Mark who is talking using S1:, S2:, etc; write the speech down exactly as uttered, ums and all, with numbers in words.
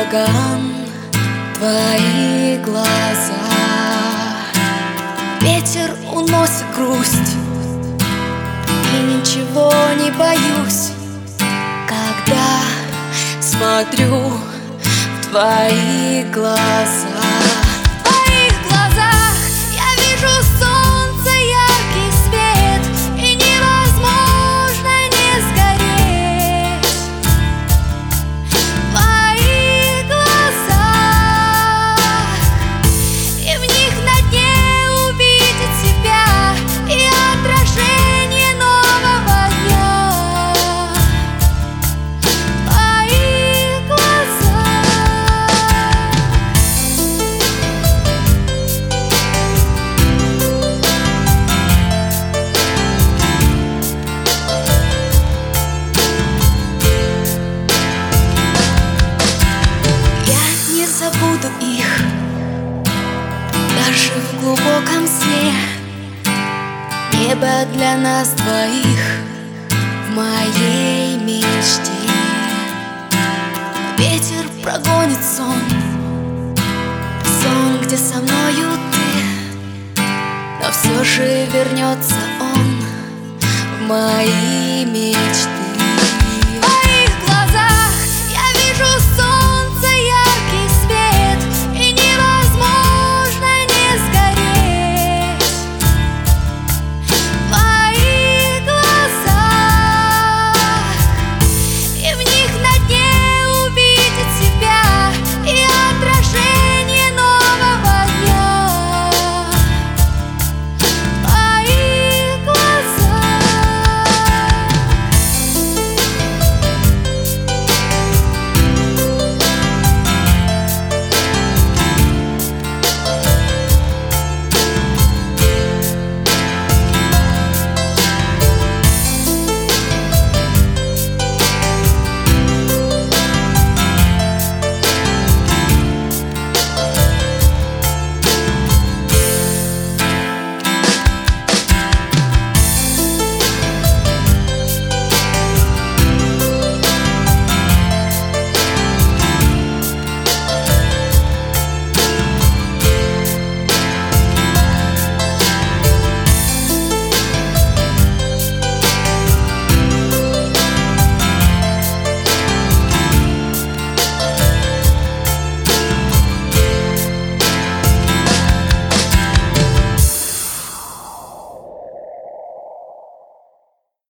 S1: ураган твои глаза. Ветер уносит грусть, и ничего не боюсь, когда смотрю в твои глаза. В твоих глазах я вижу солнце, яркий свет, и невозможно не сгореть. В твоих глазах, и в них на дне увидеть себя и отражение нового дня. В твоих глазах. Я не забуду их даже в глубоком сне. Небо для нас двоих в моей мечте. Ветер прогонит сон, сон, где со мною ты, но все же вернется он в мои мечты.